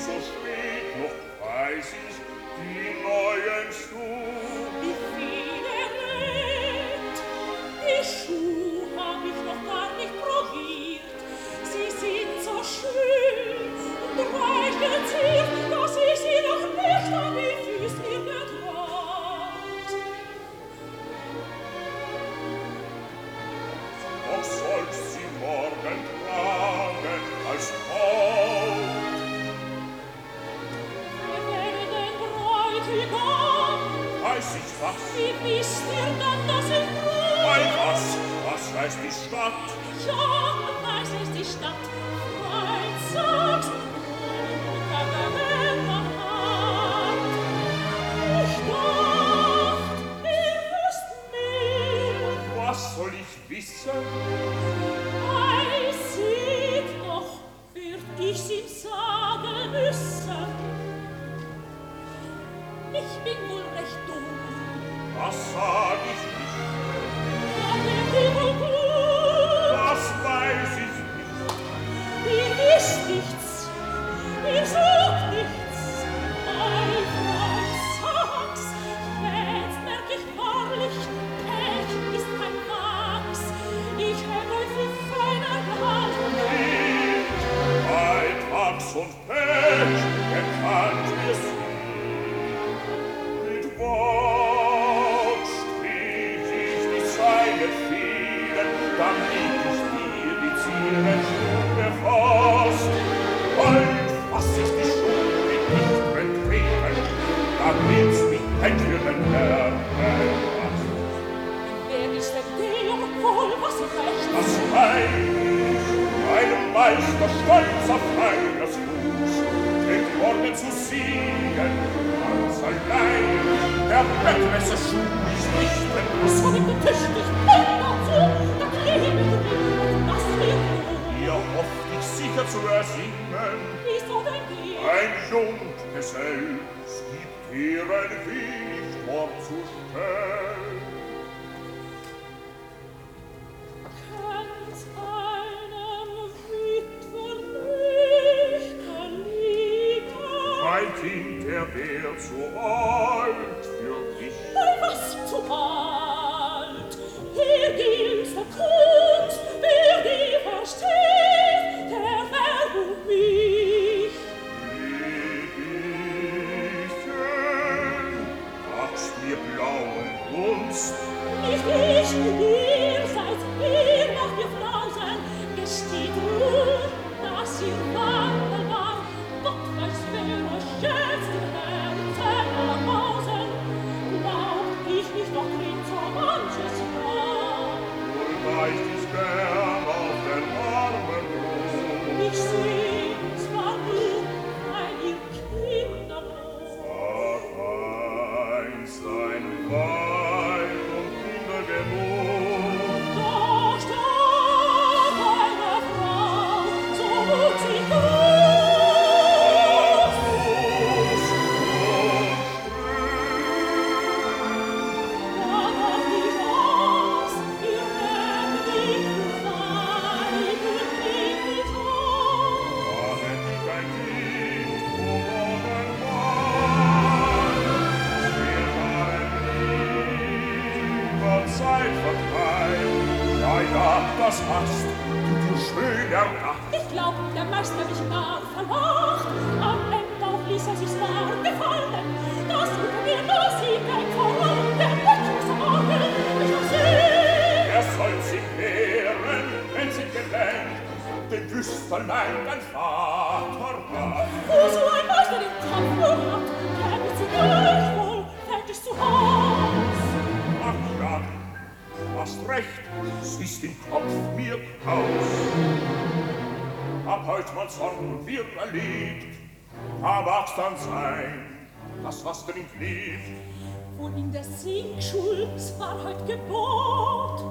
so spät noch weiß ich die neuen Schuhe. Die Fiederet, die Schuhe hab ich noch gar nicht probiert. Sie sind so schön und reich geziert, dass ich sie noch nicht an die Füße getraut. Doch sollst sie morgen tragen als Braut. Wir werden Bräutigam. Weiß ich was? Wie wisst ihr dann, dass ich Weil Bräut? was weiß die Stadt? Ja, weiß es die Stadt. Freund, sagst du, der Gewinner hat. Ich dacht, ihr wisst mehr. Was soll ich wissen? Ei, seht noch, würd ich's ihm sagen müssen. Ich bin wohl recht dumm. Das sag ich nicht. Ja, wird ihr wohl gut. Das weiß ich nicht. Ihr wisst nichts, ihr sucht nichts. Ei, Freund, sag's, jetzt merk ich wahrlich, Pech ist kein Wachs. Ich hätt euch für feiner gehalten. Bei Tags und Pech erkannt wir sie. Mit Wort strich ich die Zeilen fielen, damit ich dir die Zieren Schuhe fasst. Bald fass ich die Schuhe mit dichteren Treten, damit's mich für den Herrn passt. Wer ist denn der wohl, was recht? Das mein ich, meinem Meister stolz auf meines Fuß, trägt morgen zu siegen, ganz allein. Der Bettmesserschuh ist nicht mehr Was hab ich getüchtigt? Hey, dazu, da klebe ich und das wird gut. Ihr hofft ich sicher zu ersingen, Wieso denn dir? ein Junggesell, es gibt hier ein wenig vorzustellen. Kennt's einem Witwer nicht erliegen? Mein Kind, der wär zu alt für dich. Ei, was zu alt? Hier gilt's der Kunst, wer die versteht, der verbucht mich. Liebchen, wachst mir blaue Gunst, Nicht ich, ihr seid, ihr macht mir Flausen, gesteht nur, dass ihr Wandel war. Gott weiß, wer euch jetzt im Herzen ermausen, glaubt ich nicht noch drin so manches Jahr. wohl weicht ich gern auf den armen Brust. Ich seh, zwar nur, weil ihr kinderlos. Vereinst ein Weib und Kinder genug. Da starb eine Frau, so wuchs sie gut. Da dacht ich aus, ihr hättet mich befreit und mich getan. Da hätt ich ein Kind, wo Gott Mann, wir waren lieber Zeitvertreib. Ja, das hast du dir schön erdacht. Ich glaub, der Meister mich gar verlacht. Am Ende auch ließ sich's wahr gefallen, dass unter mir nur sie weg voran, der Wetter sagen, ich hab sie. Er soll sich wehren, wenn sie gelenkt, den Wüsterlein dein Vater war. Wo so ein Meister den Kampf nur hat, käme sie gleichwohl fertig zu Haus. Ach ja, du hast recht, es ist im Kopf mir aus. Ab heut mein Zorn wird erlebt, da mag's dann sein, das was drin liegt. Wohl in der Singschul, es war heut Gebot.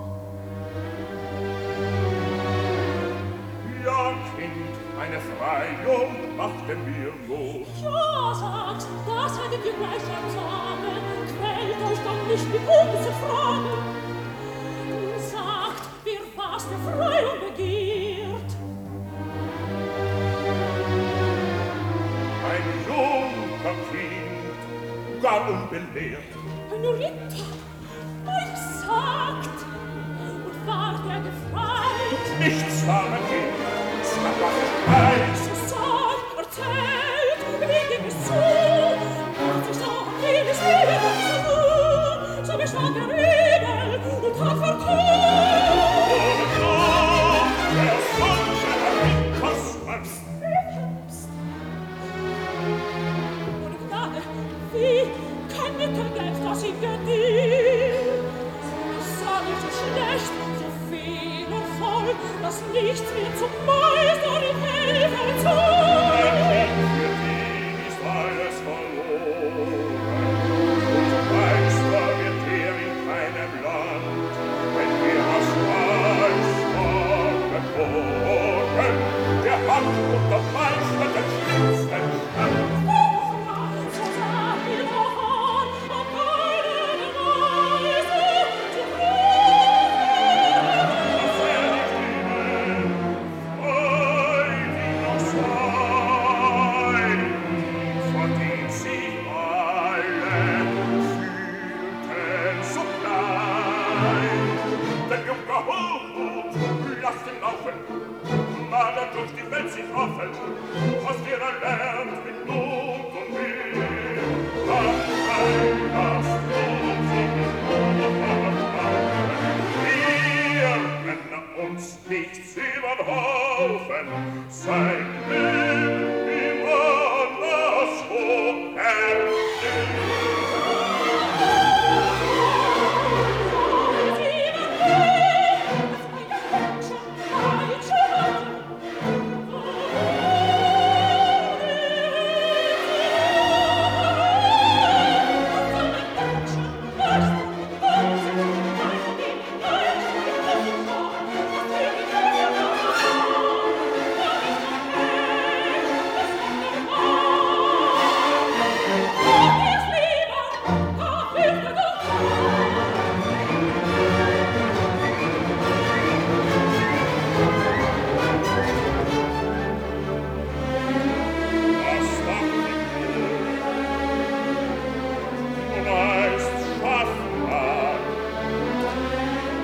Ja, Kind, eine Freihung machte mir Not. Ja, sagst, das hättet ihr gleich erzagen, quält euch doch nicht mit unsere Fragen. Sagt, wer war's, der Freiung begehrt? gar unbelehrt. Honorita, euch sagt, und war der gefreit. Nichts war